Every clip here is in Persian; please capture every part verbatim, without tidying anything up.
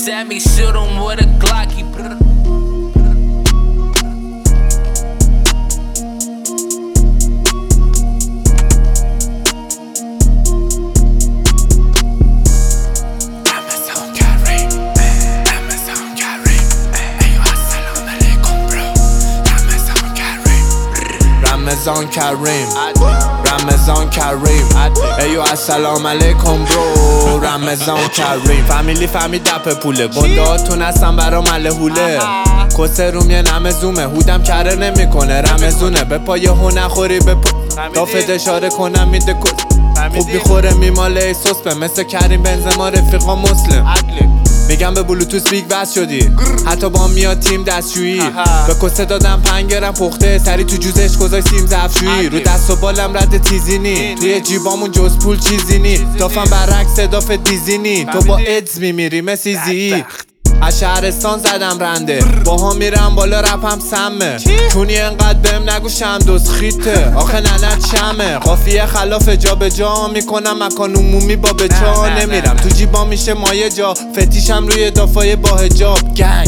shots at me, shoot him with a Glocky. رمضان کریم رمضان کریم ایو السلام علیکم برو رمضان کریم فامیلی فهمی دپ پوله بنداتون هستم برا ملهوله کسه روم یه نمزومه هودم کره نمی کنه رمزونه به پای هو نخوری به پا دافت اشاره کنم میده کس خوب بیخوره میماله ای سسپه مثل کریم بنزما رفیقا مسلم میگم به بلوتوس بیگ بس شدی حتی با میاد تیم دستشویی به کسه دادم پنگرم پخته سری تو جوزش گذای سیم زفشویی رو دست و بالم رد تیزی نی توی جیبامون جز پول چیزی نی دافم برعکس داف دیزینی تو با ادز میمیری مسیزی از شهرستان زدم رنده باها میرم بالا رپم سمه چونی انقدر بهم نگو شمدوز خیته آخه ننت شمه قافیه خلاف جا به جا میکنم مکان عمومی با به جا نمیرم تو جیبا میشه مایه جا فتیشم روی دافای با حجاب گنگ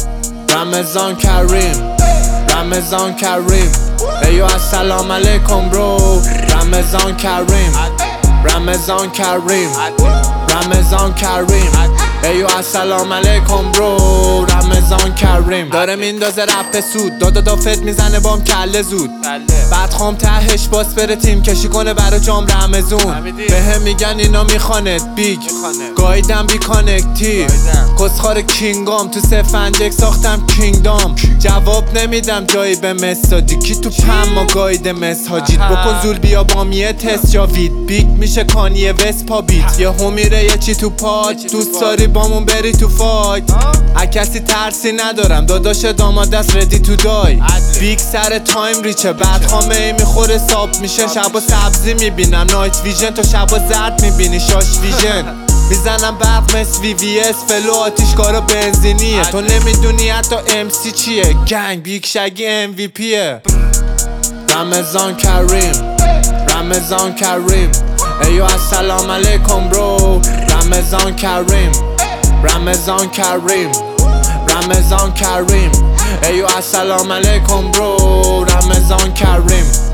رمضان کریم رمضان کریم ایو السلام علیکم برو رمضان کریم رمضان کریم رمضان کریم ایو السلام علیکم برو رمضان کریم داره میندازه رپ سود دادا دافت میزنه بام کله زود بعد خام تهش باس بره تیم کشی کنه برا جام رمزون به هم میگن اینا میخواند بیگ گایدم بی کانکتی کسخار کینگام تو سفنجک ساختم کینگدام جواب نمیدم جایی به مسادی کی تو پم ما گاید مس حاجید بکن زول بیا بام یه تست جاوید بیگ میشه کانیه وست پا بیت یه همیره یه چی تو پاک دوست داری بامون بری تو فایت از کسی ترسی ندارم داداش داماد دست ردی تو دای بیگ سر تایم ریچه بعد خامه ای میخوره ساب میشه شبا سبزی میبینم نایت ویژن تو شبا زرد میبینی شاش ویژن میزنم برق مس وی وی اس فلو آتیشکارا بنزینیه تو نمیدونی حتی ام سی چیه گنگ بیگ شگی ام وی پیه رمضان کریم رمضان کریم ایو السلام علیکم برو رمضان کریم رمضان کریم رمضان کریم ایو السلام علیکم برو رمضان کریم